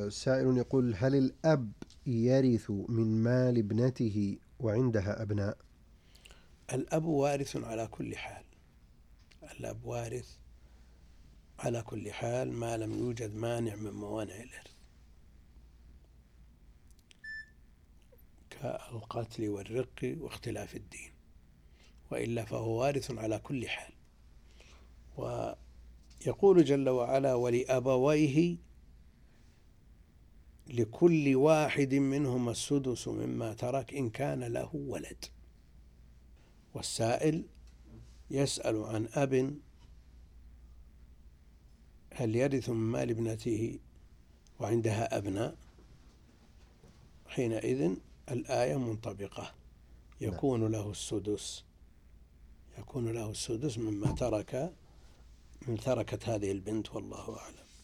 سائل يقول: هل الأب يرث من مال ابنته وعندها أبناء؟ الأب وارث على كل حال، الأب وارث على كل حال ما لم يوجد مانع من موانع الإرث كالقتل والرق واختلاف الدين، وإلا فهو وارث على كل حال. ويقول جل وعلا: ولأبويه لكل واحد منهما السدس مما ترك إن كان له ولد. والسائل يسأل عن أب هل يرث من مال ابنته وعندها أبناء؟ حينئذ الآية منطبقة، يكون له السدس مما تركت هذه البنت، والله أعلم.